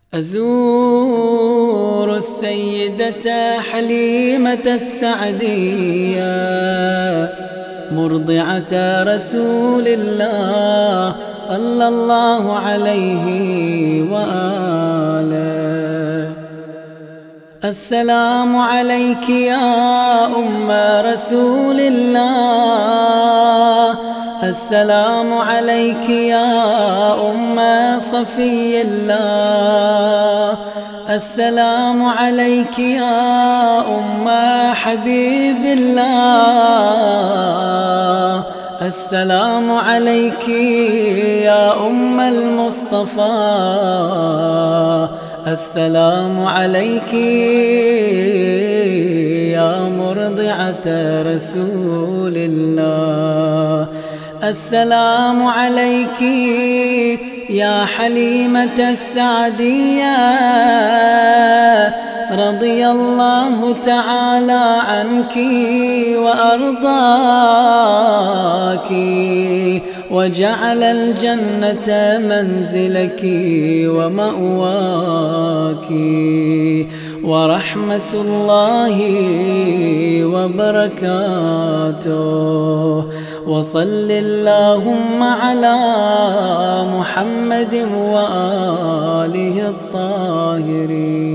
أزور السيدة حليمة السعدية مرضعة رسول الله صلى الله عليه وآله. السلام عليك يا أم رسول الله، السلام عليك يا أم صفي الله، السلام عليك يا أم حبيب الله، السلام عليك يا أم المصطفى، السلام عليك يا مرضعة رسول الله، السلام عليك يا حليمة السعدية، رضي الله تعالى عنك وأرضاك وجعل الجنة منزلك ومأواك، ورحمة الله وبركاته. وصل اللهم على محمد وآله الطاهرين.